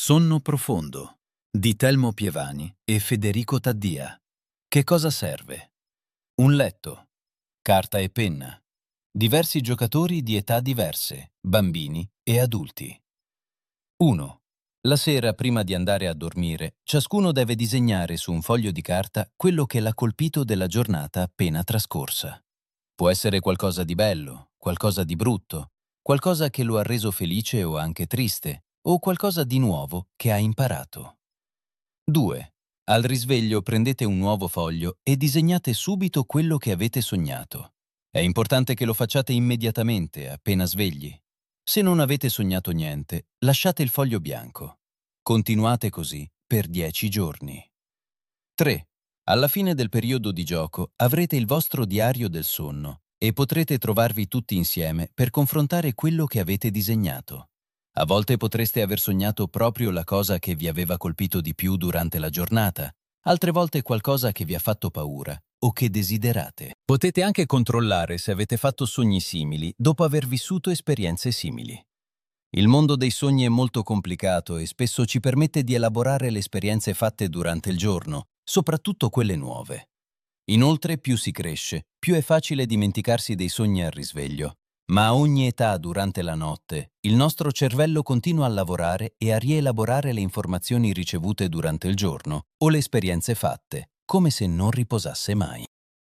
Sonno profondo di Telmo Pievani e Federico Taddia. Che cosa serve? Un letto, carta e penna, diversi giocatori di età diverse, bambini e adulti. 1. La sera, prima di andare a dormire, ciascuno deve disegnare su un foglio di carta quello che l'ha colpito della giornata appena trascorsa. Può essere qualcosa di bello, qualcosa di brutto, qualcosa che lo ha reso felice o anche triste, o qualcosa di nuovo che ha imparato. 2. Al risveglio prendete un nuovo foglio e disegnate subito quello che avete sognato. È importante che lo facciate immediatamente, appena svegli. Se non avete sognato niente, lasciate il foglio bianco. Continuate così per 10 giorni. 3. Alla fine del periodo di gioco avrete il vostro diario del sonno e potrete trovarvi tutti insieme per confrontare quello che avete disegnato. A volte potreste aver sognato proprio la cosa che vi aveva colpito di più durante la giornata, altre volte qualcosa che vi ha fatto paura o che desiderate. Potete anche controllare se avete fatto sogni simili dopo aver vissuto esperienze simili. Il mondo dei sogni è molto complicato e spesso ci permette di elaborare le esperienze fatte durante il giorno, soprattutto quelle nuove. Inoltre, più si cresce, più è facile dimenticarsi dei sogni al risveglio. Ma a ogni età durante la notte, il nostro cervello continua a lavorare e a rielaborare le informazioni ricevute durante il giorno o le esperienze fatte, come se non riposasse mai.